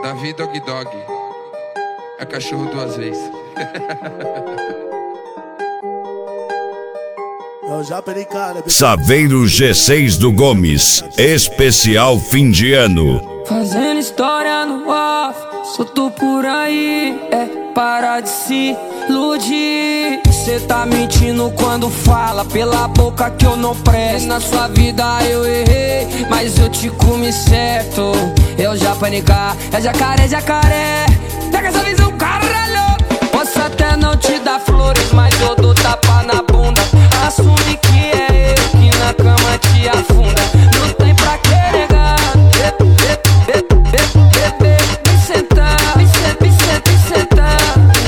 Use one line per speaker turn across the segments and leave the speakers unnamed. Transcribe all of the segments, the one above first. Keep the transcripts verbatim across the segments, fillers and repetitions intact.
Davi Dog Dog. É cachorro duas vezes.
Saveiro G seis do Gomes, especial fim de ano.
Fazendo história no off, solto por aí, é para de se iludir. Cê tá mentindo quando fala pela boca que eu não presto. Na sua vida eu errei, mas eu te comi certo. Eu já panicar, é jacaré, jacaré. Pega essa visão, caralho. Posso até não te dar flores, mas eu dou tapa na bunda. Assume que é eu que na cama te afunda. Não tem pra que negar. Vem sentar, vem sentar, vem sentar, vem sentar.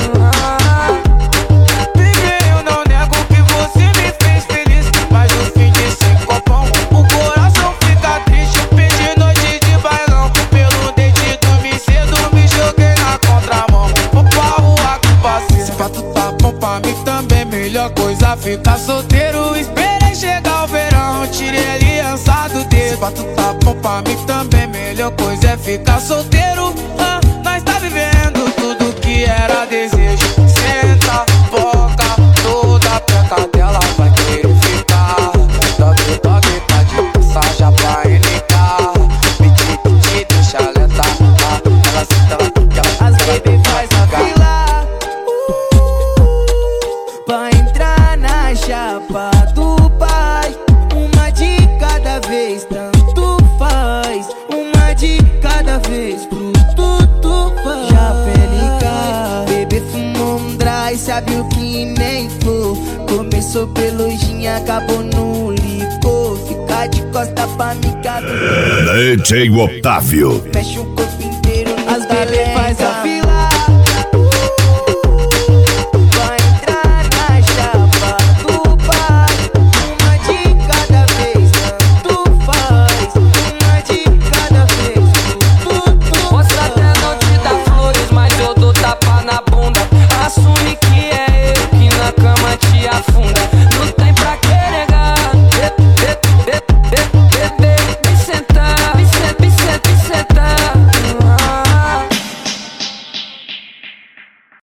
Ninguém, eu não nego que você me fez feliz, mas no fim de sem copão o coração fica triste. Pedi noite de bailão, pelo dente dormi cedo, me joguei na contramão. Vou pra rua com parceiro. Se pra tu tá bom pra mim também, melhor coisa ficar solteiro. Esperei chegar o verão, tirei a aliança do dedo. Se pra tu tá bom pra mim também, melhor coisa é ficar solteiro. Ah, nós tá vivendo tudo que era desejo. Senta, boca, toda perto dela vai querer ficar. Dog, dog, tá de passagem pra N K. Pedi, pedi, deixa ela entrar. Ela senta, ela, ela, as baby faz a fila pra entrar na chapa do pai. Uma de cada vez, tanto faz. Uma de cada vez, pro tudo faz. Já pelica, bebê fumou um dry, sabe o que nem for. Começou pelo gin, acabou no licor. Ficar de costa pra me caber.
D J Otávio.
Mexe o corpo